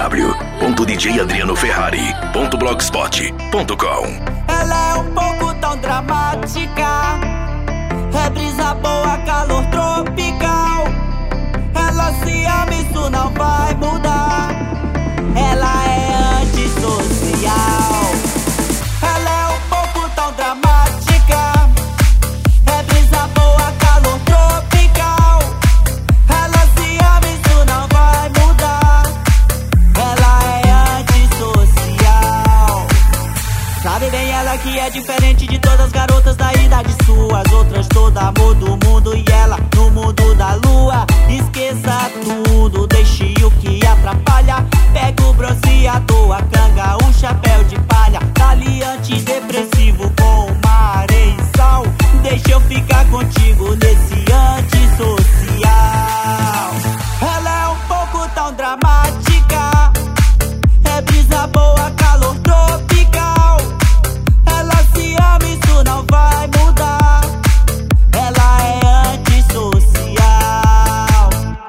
www.djadrianoferrari.blogspot.com. Ela é um pouco tão dramática, é brisa boa, calor tropical. Ela se ama, isso não vai mudar. Ela é antissocial. Ela é um pouco tão dramática, é brisa boa, calor tropical. Ela se ama, isso não vai mudar. Ela é antissocial. Sabe bem ela que é diferente de todas as garotas da idade sua. As outras toda amor do mundo e ela no mundo da lua. Esqueça tudo, deixe o que atrapalha. Pega o bronzeador, a canga, um chapéu de palha. Dali antidepressivo com uma areia e sal. Deixa eu ficar contigo nesse antissocial. Ela é um pouco tão dramática, é brisa boa, calor tropical. Ela se ama, isso não vai mudar. Ela é antissocial.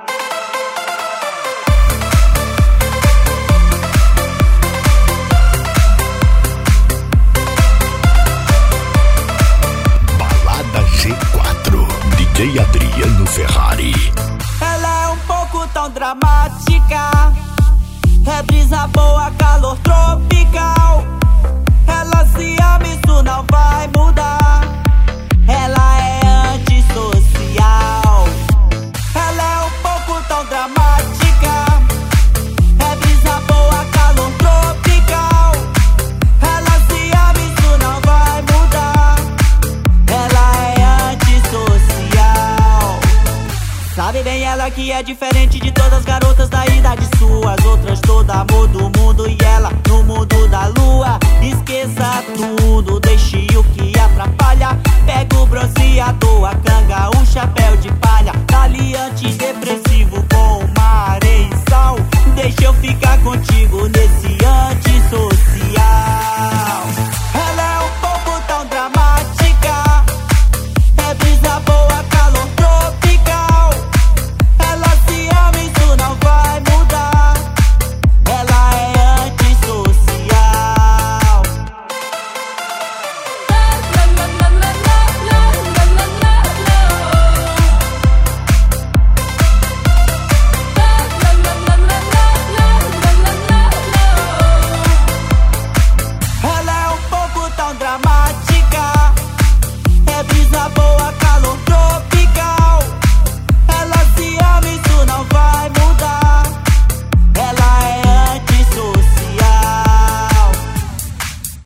Balada G4, DJ Adriano Ferrari. Ela é um pouco tão dramática, é brisa boa, calor tropical. Ela se ama, isso não vai mudar. Ela é antissocial. Ela é um pouco tão dramática, é brisa boa, calor tropical. Ela se ama, isso não vai mudar. Ela é antissocial. Sabe bem ela que é diferente de todas as garotas da idade sua. As outras toda amor do mundo e ela no mundo da lua. Esqueça tudo, deixe o que